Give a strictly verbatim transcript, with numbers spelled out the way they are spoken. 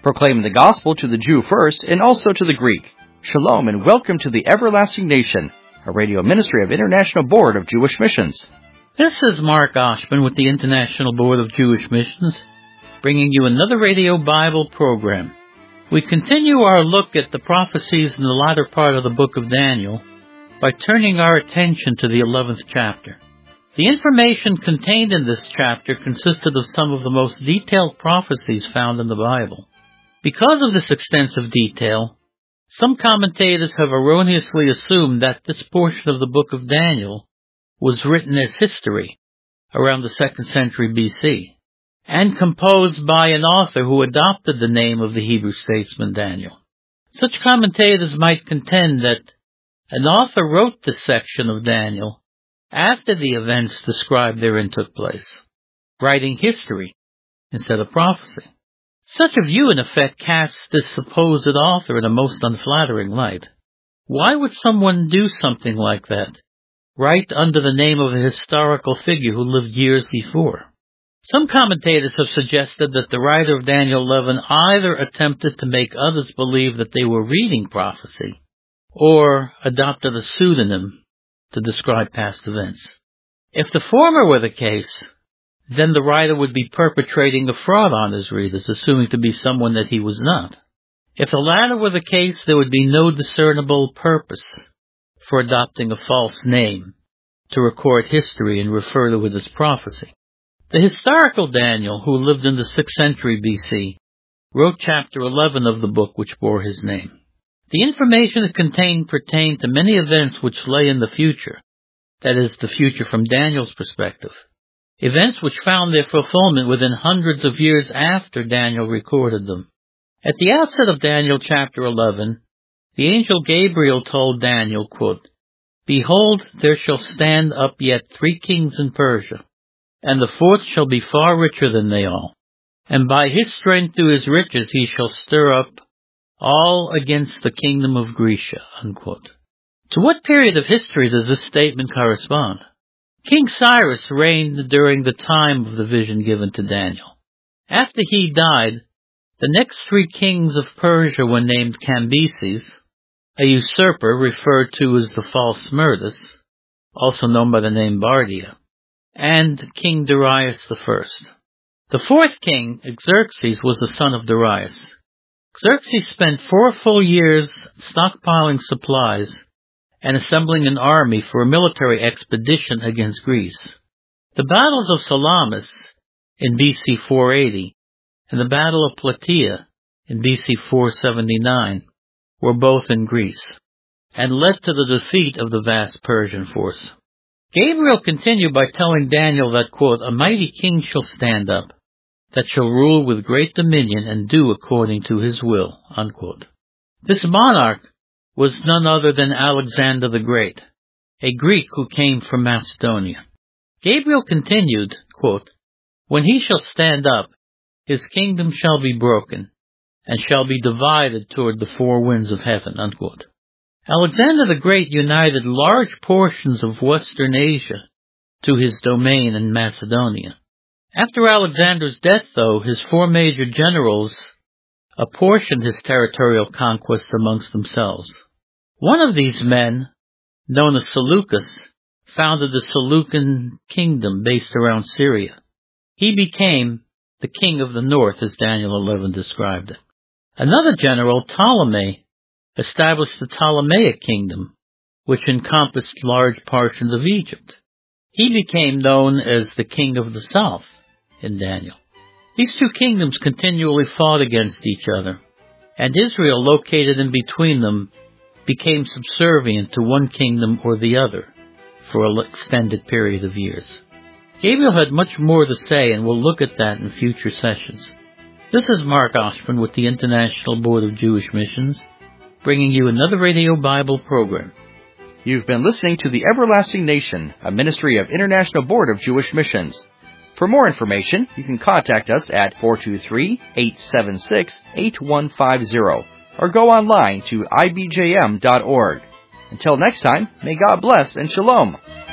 proclaiming the gospel to the Jew first and also to the Greek. Shalom and welcome to the Everlasting Nation, a radio ministry of International Board of Jewish Missions. This is Mark Oshman with the International Board of Jewish Missions, bringing you another radio Bible program. We continue our look at the prophecies in the latter part of the book of Daniel by turning our attention to the eleventh chapter. The information contained in this chapter consisted of some of the most detailed prophecies found in the Bible. Because of this extensive detail, some commentators have erroneously assumed that this portion of the book of Daniel was written as history around the second century B C and composed by an author who adopted the name of the Hebrew statesman Daniel. Such commentators might contend that an author wrote this section of Daniel after the events described therein took place, writing history instead of prophecy. Such a view, in effect, casts this supposed author in a most unflattering light. Why would someone do something like that, write under the name of a historical figure who lived years before? Some commentators have suggested that the writer of Daniel eleven either attempted to make others believe that they were reading prophecy, or adopted a pseudonym to describe past events. If the former were the case, then the writer would be perpetrating a fraud on his readers, assuming to be someone that he was not. If the latter were the case, there would be no discernible purpose for adopting a false name to record history and refer to it as prophecy. The historical Daniel, who lived in the sixth century B C, wrote chapter eleven of the book which bore his name. The information it contained pertained to many events which lay in the future, that is, the future from Daniel's perspective, events which found their fulfillment within hundreds of years after Daniel recorded them. At the outset of Daniel chapter eleven, the angel Gabriel told Daniel, quote, "Behold, there shall stand up yet three kings in Persia, and the fourth shall be far richer than they all. And by his strength through his riches he shall stir up all against the kingdom of Grecia." Unquote. To what period of history does this statement correspond? King Cyrus reigned during the time of the vision given to Daniel. After he died, the next three kings of Persia were named Cambyses, a usurper referred to as the false Smerdis, also known by the name Bardia, and King Darius the First. The fourth king, Xerxes, was the son of Darius. Xerxes spent four full years stockpiling supplies and assembling an army for a military expedition against Greece. The battles of Salamis in B C four eighty and the Battle of Plataea in B C four seventy-nine were both in Greece, and led to the defeat of the vast Persian force. Gabriel continued by telling Daniel that, quote, "A mighty king shall stand up, that shall rule with great dominion and do according to his will," unquote. This monarch was none other than Alexander the Great, a Greek who came from Macedonia. Gabriel continued, quote, "When he shall stand up, his kingdom shall be broken, and shall be divided toward the four winds of heaven," unquote. Alexander the Great united large portions of Western Asia to his domain in Macedonia. After Alexander's death, though, his four major generals apportioned his territorial conquests amongst themselves. One of these men, known as Seleucus, founded the Seleucid kingdom based around Syria. He became the king of the north, as Daniel eleven described it. Another general, Ptolemy, established the Ptolemaic kingdom, which encompassed large portions of Egypt. He became known as the king of the south in Daniel. These two kingdoms continually fought against each other, and Israel, located in between them, became subservient to one kingdom or the other for an extended period of years. Gabriel had much more to say, and we'll look at that in future sessions. This is Mark Oshman with the International Board of Jewish Missions, bringing you another Radio Bible program. You've been listening to The Everlasting Nation, a ministry of International Board of Jewish Missions. For more information, you can contact us at four two three, eight seven six, eight one five zero or go online to I B J M dot org. Until next time, may God bless and shalom.